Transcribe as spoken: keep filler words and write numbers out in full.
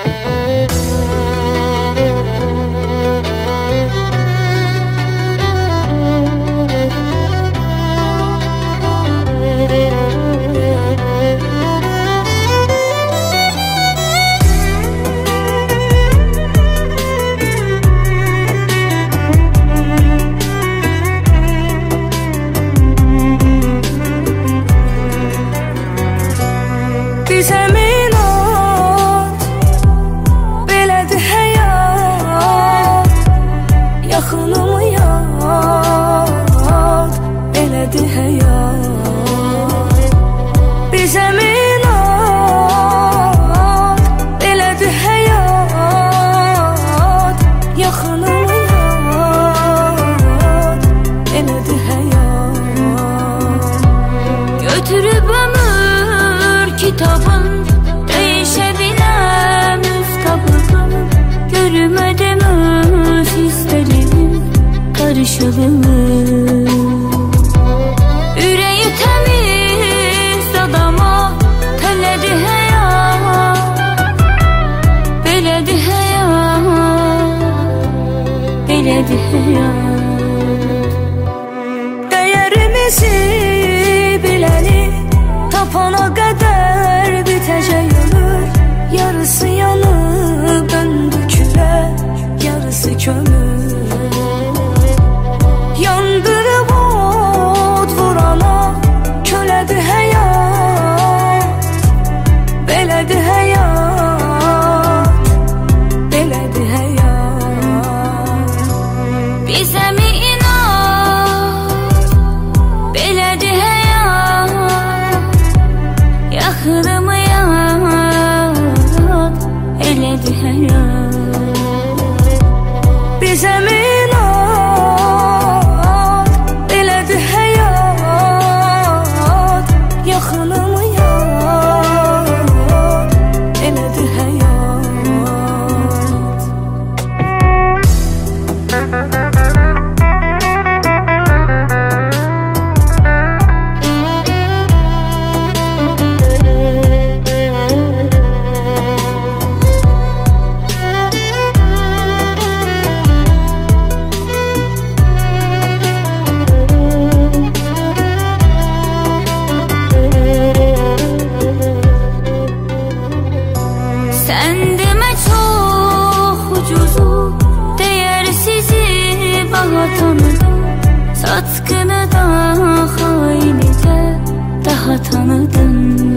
Bizə minat, belədir həyat, yaxınımı yad, belədir həyat. Bizə minat, belədir həyat, yaxınımı yad, belədir həyat. Götürüb ömür kitabın, değişebilem üstabım, görmedim öz hislerim karışılımı. Yüreği temiz adama təledi həyat, belədi həyat, belədi həyat. Değerimizi biləni tapana qədər bitəcək ömür, yarısı yanıb döndü külə, yarısı kömür. Yandırıb od vurana kölədir həyat, belədir həyat, belədir həyat. Bizə minat, belədir həyat, yaxınımı yad, elədi həyat. Bizə minat, belədi həyat, yaxınımı yad, elədi həyat. Sen deme çok ucuzu, değersizi bana tanıdım. Satkını da haini de daha tanıdım.